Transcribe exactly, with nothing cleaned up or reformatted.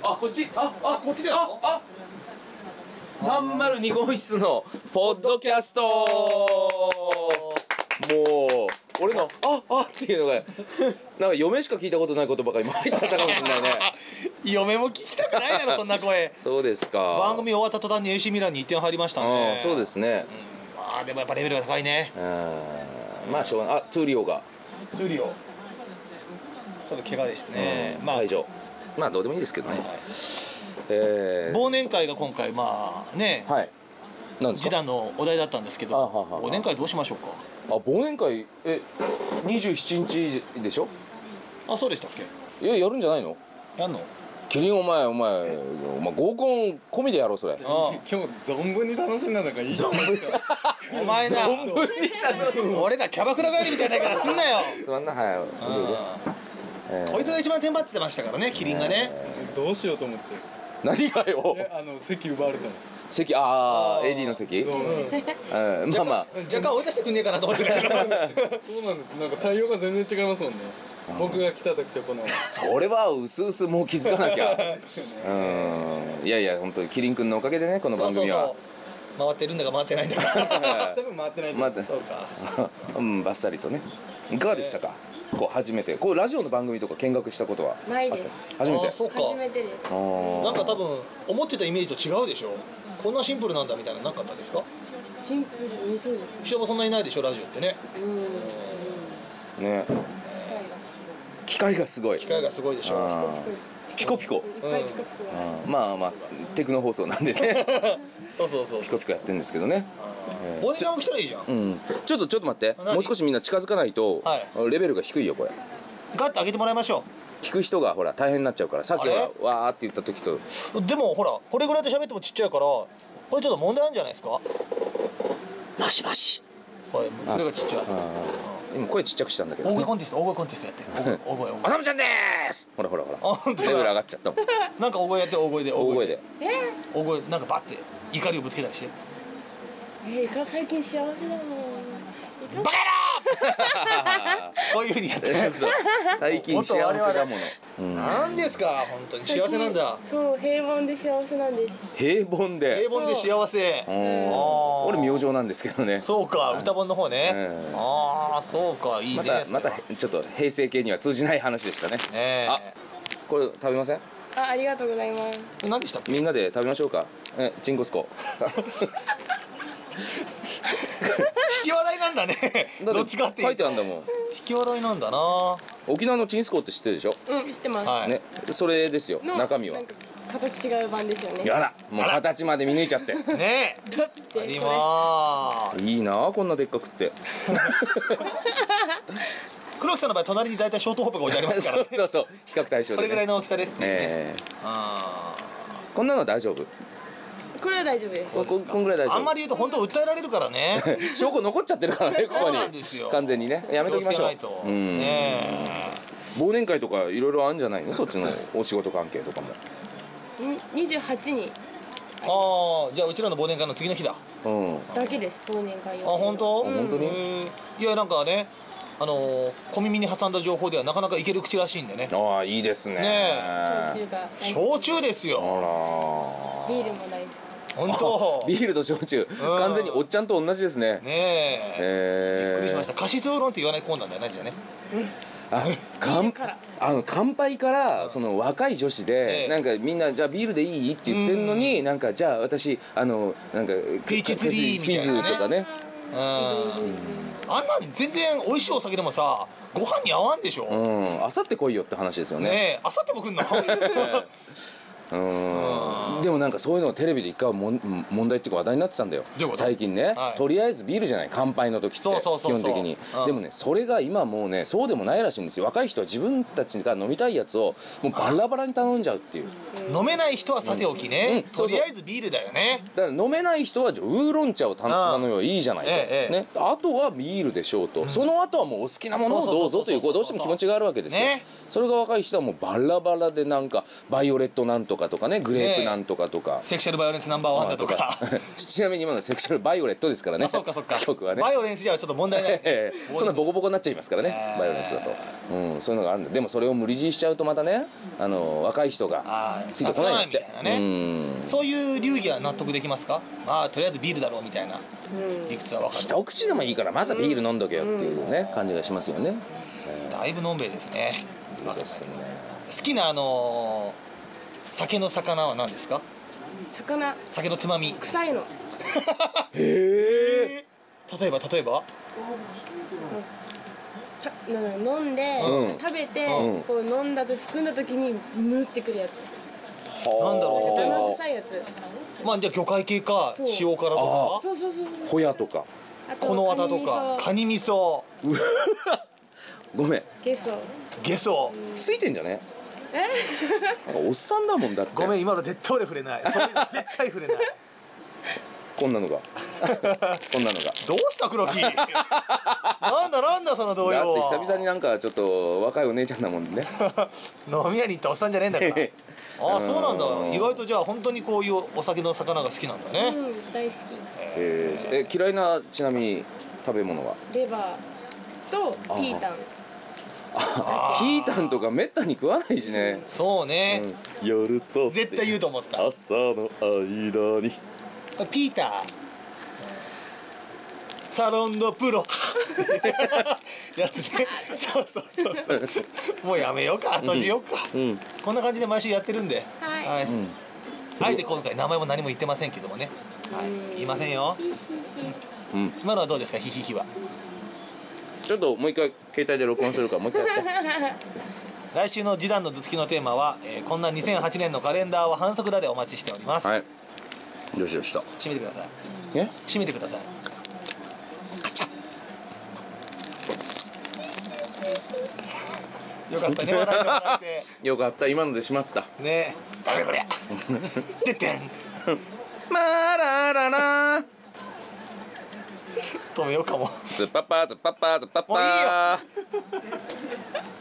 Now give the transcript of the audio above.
あ、こっち、あ、あ、こっちだよ。あ、あ。さんまるに号室のポッドキャスト。もう俺のああっていうのがなんか嫁しか聞いたことないことばかり今入っちゃったかもしれないね。 嫁も聞きたくないだろそんな声。 そうですか。 番組終わった途端に エーシー ミランにいってん入りましたんで。 そうですね。 うん、まあでもやっぱレベルが高いね。 うん、まあしょうがない。あ、トゥーリオがトゥーリオちょっと怪我ですね。まあ退場。まあどうでもいいですけどね。 え忘年会が今回まあね、 はい、なんですか。 示談のお題だったんですけど、忘年会どうしましょうか。 あ、忘年会えにじゅうしちにちでしょ。 あ、そうでしたっけ。 いや、やるんじゃないの。 やんの。 キリンお前お前お前合コン込みでやろうそれ。 今日存分に楽しんだのがいいじゃないですか。 お前な、 存分に楽しん俺らキャバクラ帰りみたいなからすんなよ。 すまんな。はい、 えー、こいつが一番テンパってましたからね、キリンがね。 どうしようと思って。 何がよ。 あの席奪われたの。 席、ああ エーディー の席。うん、まあまあ若干追い出してくんねえかなと思ってたけど。そうなんです。なんか対応が全然違いますもんね。僕が来た時とこの。 それはうすうすもう気づかなきゃ。うん、いやいや本当にキリン君のおかげでね、この番組は回ってるんだか回ってないんだか。 多分回ってない。 回ってそうか。 うん、バッサリとね。いかがでしたか。こう初めてこうラジオの番組とか見学したことはないです。 初めて。 そうか。初めてです。 なんか多分思ってたイメージと違うでしょ。こんなシンプルなんだみたいななかったですか。 シンプルにそうですね。 人がそんなにいないでしょラジオってね。 うん。 ね。機械がすごい。 機械がすごいでしょ。 ピコピコ。まあまあテクノ放送なんでね。 そうそうそう。 ピコピコやってるんですけどね。 忘年会も来たらいいじゃん。 うん。ちょっとちょっと待って。もう少しみんな近づかないとレベルが低いよこれ。 ガッと上げてもらいましょう。聞く人がほら大変になっちゃうから、さっきはわーって言った時と。 でもほらこれぐらいで喋ってもちっちゃいから、これちょっと問題あるんじゃないですか。 マシマシ。 はい、それがちっちゃい。 今声ちっちゃくしたんだけど。 大声コンテスト、大声コンテストやって。大声。 あさむちゃんでーす。ほらほらほら。レベル上がっちゃった。 なんか大声やって大声で。 大声で。 大声なんかバって怒りをぶつけたりして。 え、イカ最近幸せだもん。 バカ野郎。こういう風にやってる。 最近幸せだもの。 なんですか本当に幸せなんだ。 そう平凡で幸せなんです。 平凡で。 平凡で幸せ。 俺明星なんですけどね。 そうか歌本の方ね。ああそうかいいね。 またまたちょっと平成系には通じない話でしたね。あ、これ食べません？ あ、ありがとうございます。 何でしたっけ？ みんなで食べましょうか。え、チンコスコ。 引き笑いなんだね。どっちかって書いてあるんだもん。 引き笑いなんだな。 沖縄のチンスコって知ってるでしょ？ うん、知ってます。 ね、それですよ。中身は。 形違う版ですよね。 やだ、もう形まで見抜いちゃって。 ねえ。だって今。 いいなこんなでっかくって。 黒木さんの場合隣に大体ショートホップが置いてありますから。 そうそうそう、比較対象で。 これぐらいの大きさですね。こんなの大丈夫？ これは大丈夫です。 こんぐらい大丈夫。 あんまり言うと本当訴えられるからね。 証拠残っちゃってるからね、ここに。完全にね、やめときましょう。うん。忘年会とかいろいろあるんじゃないの？そっちのお仕事関係とかも。 にじゅうはちに。 ああ、じゃあうちらの忘年会の次の日だ。 うん。だけです。忘年会。 あ、本当？ 本当に？ いやなんかね。あの小耳に挟んだ情報ではなかなかいける口らしいんでね。 ああ、いいですね。 焼酎が。 焼酎ですよ。 あら。ビールも大好き。 本当。 ビールと焼酎、完全におっちゃんと同じですね。 ねえ。びっくりしました。カシスウーロンって言わないコーナーだよね、じゃね。 あ、乾あの乾杯からその若い女子でなんかみんなじゃあビールでいいって言ってるのに、なんかじゃあ私あのなんかピーチツリースピズとかね。 あんなに全然美味しいお酒でもさご飯に合わんでしょ。 うん、あさって来いよって話ですよね。 ねえ、あさっても来んの。 うん、でもなんかそういうのがテレビで一回も問題っていうか話題になってたんだよ最近ね。とりあえずビールじゃない乾杯の時って基本的に。でもねそれが今もうねそうでもないらしいんですよ。若い人は自分たちが飲みたいやつをもうバラバラに頼んじゃうっていう。 飲めない人はさておきね、とりあえずビールだよね。 だから飲めない人はウーロン茶を頼めばいいじゃないとね。あとはビールでしょうと、その後はもうお好きなものをどうぞというどうしても気持ちがあるわけですよ。それが若い人はもうバラバラでなんかバイオレットなんとかかとかね、グレープなんとかとか、 セクシャルバイオレンスナンバーワンだとかちなみに今のセクシャルバイオレットですからね。 あ、そうかそうか、 曲はねバイオレンスじゃちょっと問題ないそんなボコボコになっちゃいますからね、バイオレンスだと、うん、そういうのがあるんで。でもそれを無理強いしちゃうとまたね、あの若い人がついてこないんだって、 ね、うん、そういう流儀は納得できますか？まあとりあえずビールだろうみたいな理屈は分かる。 一口でもいいからまずはビール飲んどけよっていうね、感じがしますよね。 だいぶのんべえですね。 いいですね。 好きなあのー、酒の魚は何ですか？ 魚、 酒のつまみ臭いの。 へえ。例えば例えばた飲んで、うん、食べて、うん、こう飲んだと含んだ時にムってくるやつ。 なんだろう、例えば生臭いやつ。 まあじゃあ魚介系か塩辛とか、 そうそうそう、 ホヤとかこのわたとかカニ味噌ごめん、 ゲソゲソついてんじゃね？ えおっさんだもんだって。 ごめん、今の絶対俺触れない。それ絶対触れないこんなのがこんなのがどうした黒木なんだなんだその動揺。 だって久々になんかちょっと若いお姉ちゃんだもんね飲み屋に行ったおっさんじゃねえんだからああ、そうなんだ。意外とじゃあ本当にこういうお酒の魚が好きなんだね。 うん、大好き。 えー、え嫌いなちなみに食べ物は？ レバーとピータン。 ピータンとかめったに食わないしね。 そうね、 うん、夜と絶対言うと思った。 朝の間にピーターサロンのプロやつね。そうそうそうそうもうやめようか、閉じようか、うん、こんな感じで毎週やってるんで、 はい、 はい、うん、あえて今回名前も何も言ってませんけどもね、はい、言いませんよ、うん、今のはどうですか？ヒヒヒはちょっともう一回携帯で録音するからもう一回やって来週の示談の頭突きのテーマは、えー、こんなにせんはちねんのカレンダーは反則だでお待ちしております。 はい、よしよしと閉めてください。 え閉めてください。よかったね、笑いが笑ってよかった、今のでしまったね。ダメこりゃてってんまららら止めようかも。 ズッパッパーズッパッパーズッパッパー。 もういいよ